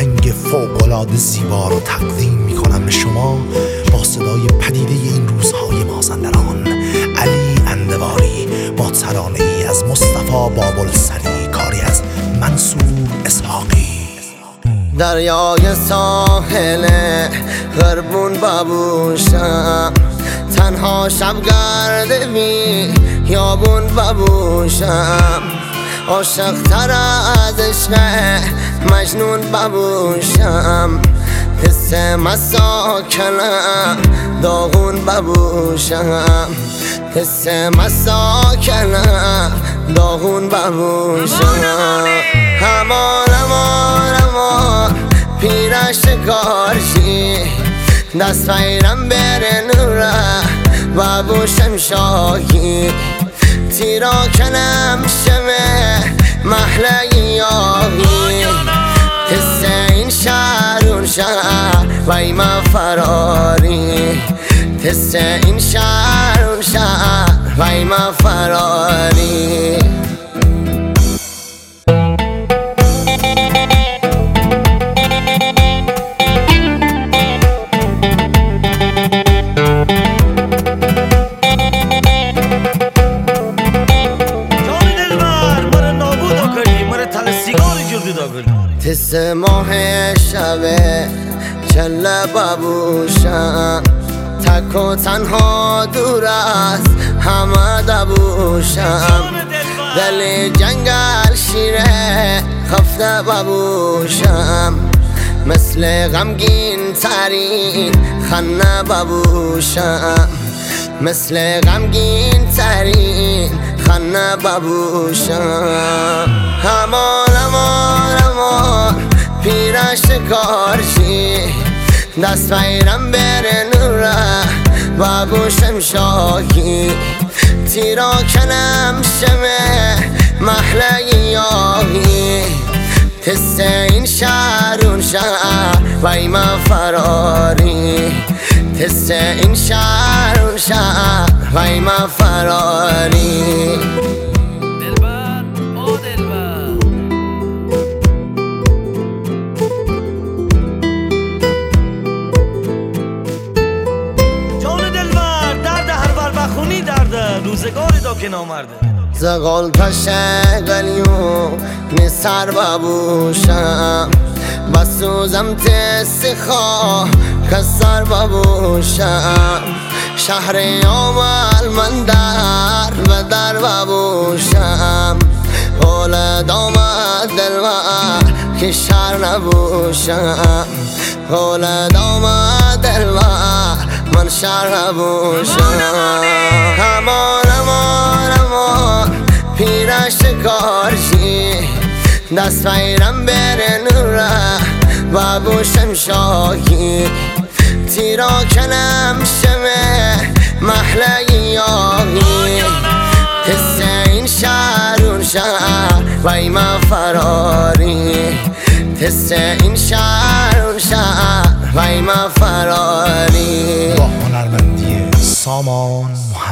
آهنگ فوق‌العاده زیبا رو تقدیم میکنم به شما با صدای پدیده این روزهای مازندران، علی اندواری، با ترانه‌ای از مصطفی بابلسری، کاری از منصور اسحاقی. دریای ساحل غربون ببوشم، تنها شبگرد بیابون ببوشم، عاشق تر از عشق مجنون ببوشم، حس مساکنم داغون ببوشم، حس مساکنم داغون ببوشم. همان پیرش کارشی دست فیرم بره نوره ببوشم شاهی، تیرا کنم شمه محله یاهی، حس این شهر اون شهر وی ما فراری، حس این شهر اون شهر وی ما فراری. حس ماه شبه چله ببوشم، تک و تنها دور از همه دبوشم، دل جنگل شیره خفته ببوشم، مثل غمگین ترین خنه ببوشم، مثل غمگین ترین خنه ببوشم. همان پیرش کارشی دست فیرم بره نوره ببوشم شاهی، تیرا کنم شمه محله یاهی، حس این شهر اون شهر وی ما فراری، حس این شهر اون شهر وی ما فراری. روزگاری دا که نامرده زغال پشه گلیو نسر ببوشم، بسوزم تست خواه کسر ببوشم، شهر آمل من در و در ببوشم، حول دامد دلور که شهر نبوشم، حول دامد دلور من شهر نبوشم. همان پیرش کارشی دست فیرم بره نوره ببوشم شاهی، تیرا کنم شمه محله یاهی، حس این شهر اون شهر وی ما فراری، حس این شهر اون شهر وی ما فراری. با هنرمندی سامان